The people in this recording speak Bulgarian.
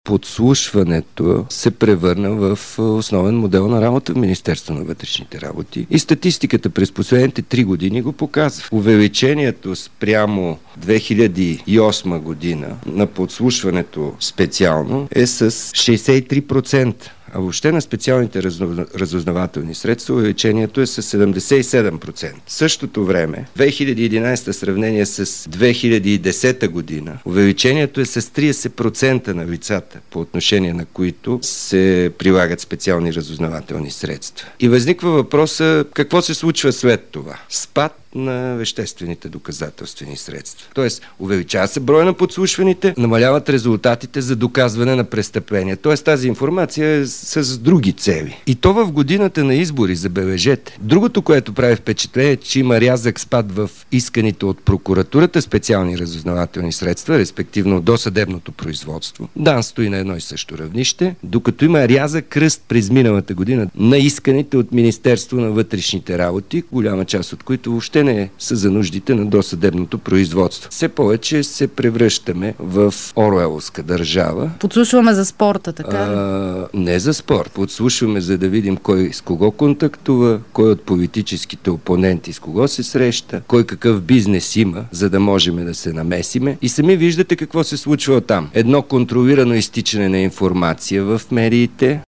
Подслушването се превърна в основен модел на работа в Министерство на вътрешните работи. И статистиката през последните 3 години го показва. Увеличението спрямо 2008 година на подслушването специално е с 63%. А въобще на специалните разузнавателни средства увеличението е с 77%. В същото време, 2011 сравнение с 2010 година, увеличението е с 30% на лицата, по отношение на които се прилагат специални разузнавателни средства. И възниква въпроса, какво се случва след това? Спад на веществените доказателствени средства. Тоест, увеличава се броя на подслушваните, намаляват резултатите за доказване на престъпления. Тоест, тази информация е с други цели. И то в годината на избори, забележете. Другото, което прави впечатление, е, че има рязък спад в исканите от прокуратурата специални разузнавателни средства, респективно досъдебното производство. ДАНС стои на едно и също равнище, докато има рязък ръст през миналата година на исканите от Министерство на вътрешните работи, голяма част от които въобще не са за нуждите на досъдебното производство. Все повече се превръщаме в оруеловска държава. Подслушваме за спорта, така ли? Не за спорт. Подслушваме, за да видим кой с кого контактува, кой от политическите опоненти с кого се среща, кой какъв бизнес има, за да можем да се намесиме. И сами виждате какво се случва там. Едно контролирано изтичане на информация в медиите,